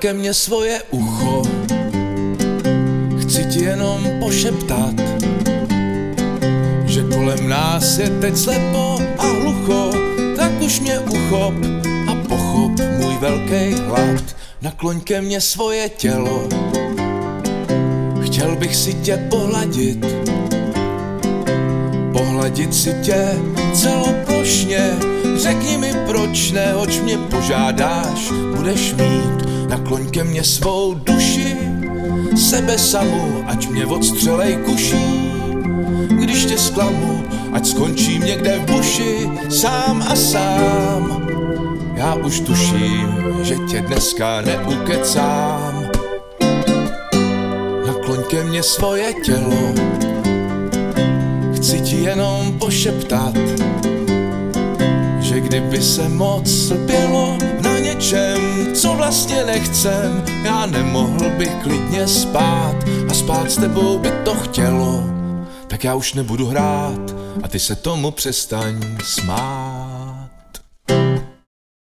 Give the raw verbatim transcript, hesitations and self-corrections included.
ke mně svoje ucho, chci ti jenom pošeptat, že kolem nás je teď slepo a hlucho, tak už mě uchop a pochop můj velký hlad. Nakloň ke mně svoje tělo, chtěl bych si tě pohladit, pohladit si tě celoplošně. Řekni mi, proč ne, hoď mě požádáš, budeš mít. Nakloň ke mně svou duši, sebe samu, ať mě odstřelej kuší. Když tě zklamu, ať skončím někde v buši, sám a sám. Já už tuším, že tě dneska neukecám. Nakloň ke mně svoje tělo, chci ti jenom pošeptat, že kdyby se moc lpělo na něčem, co vlastně nechcem, já nemohl bych klidně spát a spát s tebou by to chtělo. Tak já už nebudu hrát a ty se tomu přestaň smát.